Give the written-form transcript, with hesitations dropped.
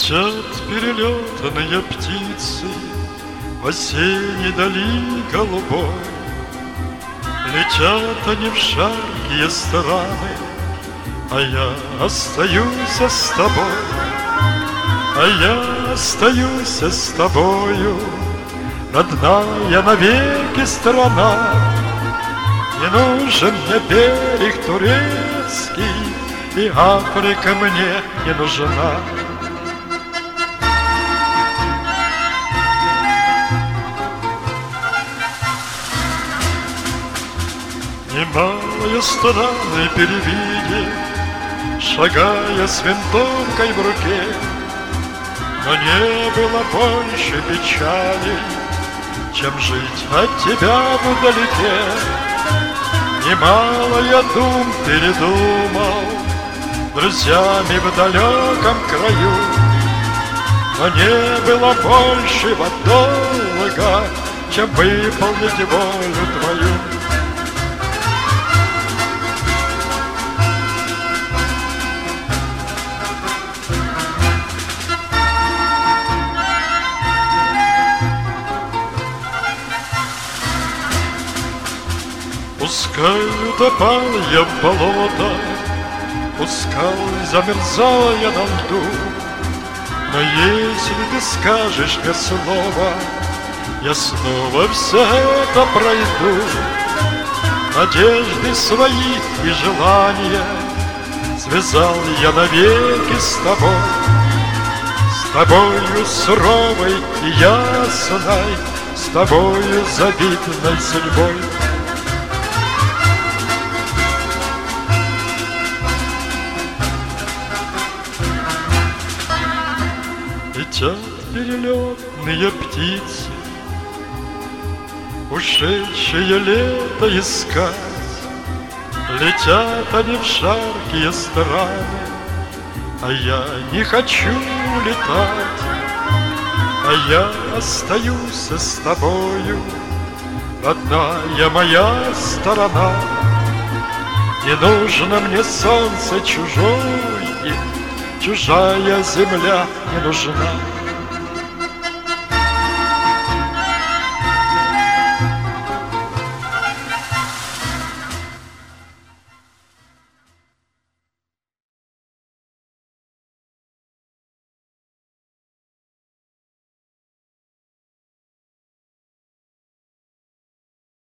Летят перелетные птицы в осенней дали голубой. Летят они в жаркие страны, а я остаюсь с тобой. А я остаюсь с тобою, родная навеки страна. Не нужен мне берег турецкий, и Африка мне не нужна. Немалые страны перевидев, шагая с винтовкой в руке, но не было больше печали, чем жить от тебя вдалеке. Немало я дум передумал друзьями в далеком краю, но не было большего долга, чем выполнить волю твою. Пускай утопал я в болото, пускай замерзал я на льду, но если ты скажешь мне слово, я снова все это пройду. Надежды свои и желания связал я навеки с тобою суровой и ясной, с тобою завидной судьбой. Летят перелетные птицы, ушедшие лето искать. Летят они в жаркие страны, а я не хочу летать. А я остаюсь с тобою, родная моя сторона. Не нужно мне солнце чужое, чужая земля не нужна.